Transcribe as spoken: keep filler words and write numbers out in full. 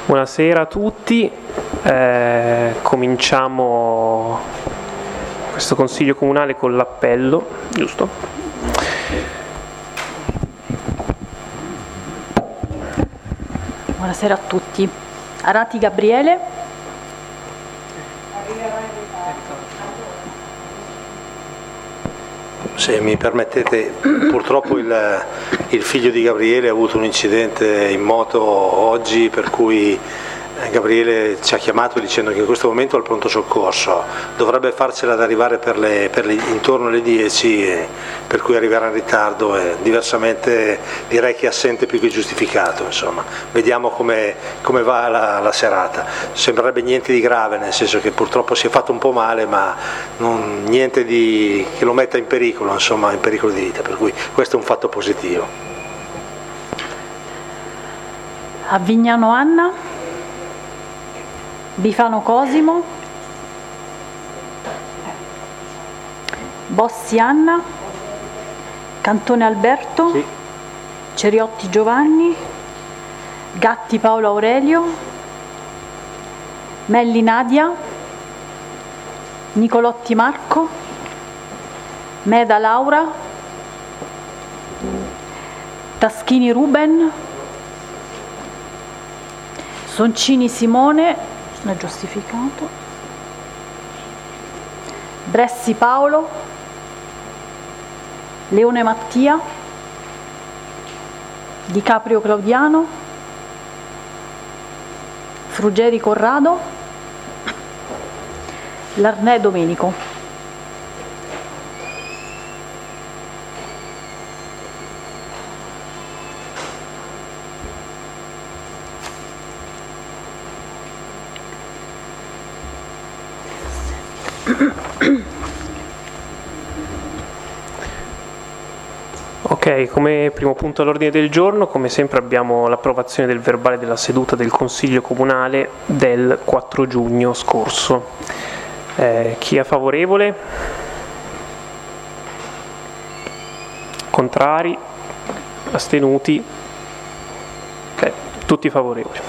Buonasera a tutti, eh, cominciamo questo Consiglio Comunale con l'appello, giusto? Buonasera a tutti. Arati Gabriele. Se mi permettete, purtroppo il, il figlio di Gabriele ha avuto un incidente in moto oggi, per cui Gabriele ci ha chiamato dicendo che in questo momento è al pronto soccorso, dovrebbe farcela ad arrivare per le, per le, intorno alle dieci, per cui arriverà in ritardo e diversamente direi che è assente più che giustificato. Insomma, vediamo come, come va la, la serata. Sembrerebbe niente di grave, nel senso che purtroppo si è fatto un po' male, ma non, niente di, che lo metta in pericolo, insomma, in pericolo di vita, per cui questo è un fatto positivo. A Vignano Anna. Bifano Cosimo, Bossi Anna, Cantone Alberto, sì. Ceriotti Giovanni, Gatti Paolo Aurelio, Melli Nadia, Nicolotti Marco, Meda Laura, Taschini Ruben, Soncini Simone, non è giustificato, Bressi Paolo, Leone Mattia, Di Caprio Claudiano, Fruggeri Corrado, Larnè Domenico. Ok, come primo punto all'ordine del giorno, come sempre abbiamo l'approvazione del verbale della seduta del Consiglio Comunale del quattro giugno scorso. Eh, chi è favorevole? Contrari? Astenuti? Ok, tutti favorevoli.